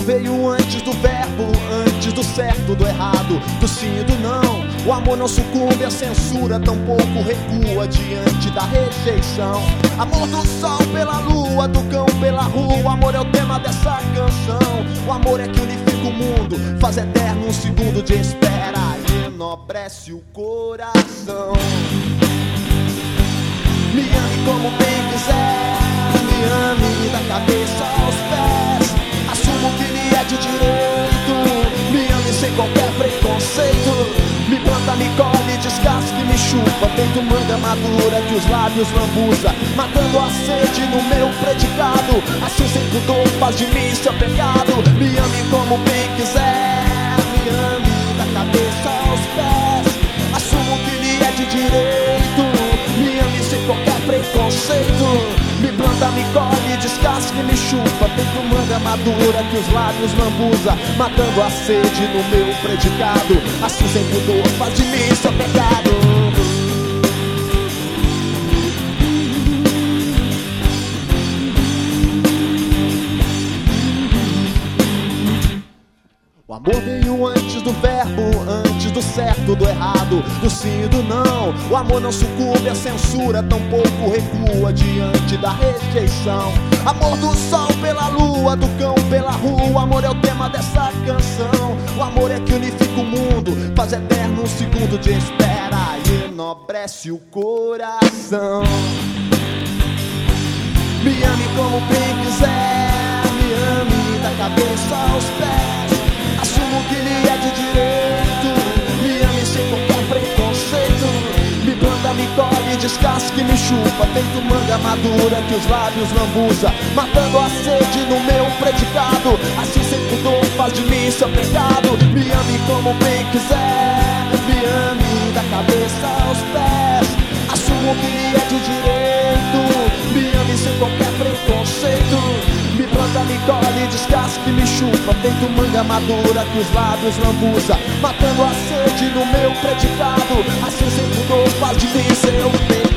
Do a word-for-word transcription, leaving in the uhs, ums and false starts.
veio antes do verbo, antes do certo, do errado, do sim e do não. O amor não sucumbe à censura, tampouco recua diante da rejeição. Amor do sol pela lua, do cão pela rua, o amor é o tema dessa canção. O amor é que unifica o mundo, faz eterno um segundo de espera e enobrece o coração. Me ame como bem quiser, me ame da cabeça aos pés. Assumo que lhe é de direito, me ame sem qualquer preconceito. Me planta, me colhe, descasca e me chupa, feito manga madura que os lábios lambuza, matando a sede no meu predicado. Assim sem pudor faz de mim seu pecado. Me ame como bem quiser, me ame da cabeça aos pés. Assumo que lhe é de direito, me ame sem qualquer preconceito. Me planta, me colhe, descasca e me chupa, feito manga madura que os lábios lambuza, matando a sede no meu predicado. Assim sem pudor faz de mim seu pecado. O amor veio antes do verbo, antes do certo, do errado, do sim e do não. O amor não sucumbe à censura, tampouco recua diante da rejeição. Amor do sol pela lua, do cão pela rua, o amor é o tema dessa canção. O amor é que unifica o mundo, faz eterno um segundo de espera e enobrece o coração. Me ame como bem quiser, me ame da cabeça aos pés. Assumo que lhe é de direito, me ame sem qualquer preconceito. Me planta, me colhe, descasca e me chupa, feito manga madura que os lábios lambuza, matando a sede no meu predicado. Assim sem pudor faz de mim seu pecado. Me ame como bem quiser, me ame da cabeça aos pés. Assumo que lhe é de direito, me ame sem qualquer preconceito. Me planta, me colhe, descasca e me chupa, feito manga madura que os lábios lambuza, matando a sede no meu predicado. Assim sem pudor faz de mim seu pecado.